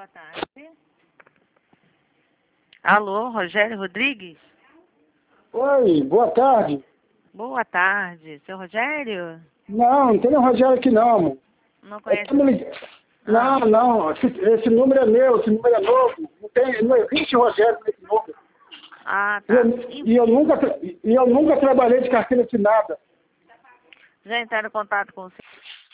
Boa tarde. Alô, Rogério Rodrigues? Oi, boa tarde. Boa tarde. Seu Rogério? Não tem nenhum Rogério aqui não, amor. Não conhece? Não, esse número é meu, esse número é novo. Não existe Rogério nesse número. Ah, tá. E eu nunca trabalhei de carteira assinada. Já entraram em contato com você?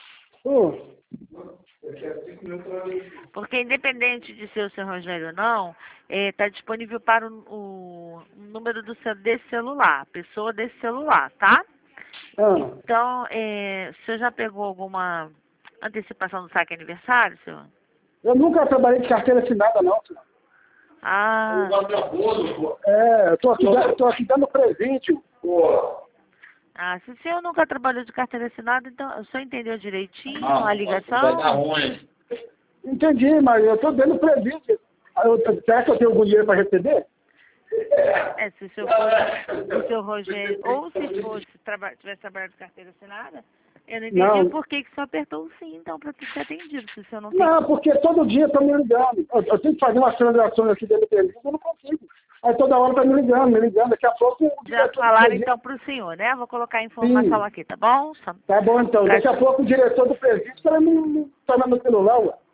Porque independente de ser o seu Rogério ou não, está disponível para o número desse celular, pessoa desse celular, tá? Então, o senhor já pegou alguma antecipação do saque aniversário, senhor? Eu nunca trabalhei de carteira assinada não, senhor. Ah. Eu tô aqui dando presídio. Ah, se o senhor nunca trabalhou de carteira assinada, então o senhor entendeu direitinho a ligação? Vai dar ruim. Entendi, mas eu tô dando presídio. Será que eu tenho algum dinheiro para receber? Se o senhor for o seu Rogério, ou se tivesse trabalhado de carteira assinada, eu não entendi por que o senhor apertou o sim, então, para ser atendido, se o senhor não tem... Não, porque todo dia estão me ligando. Eu tenho que fazer umas transações aqui dentro do presídio, eu não consigo. Aí toda hora tá me ligando. Daqui a pouco... Já falaram, então, para o senhor, né? Vou colocar a informação aqui, tá bom? Tá bom, então. Daqui a pouco o diretor do presídio está no meu celular, ué.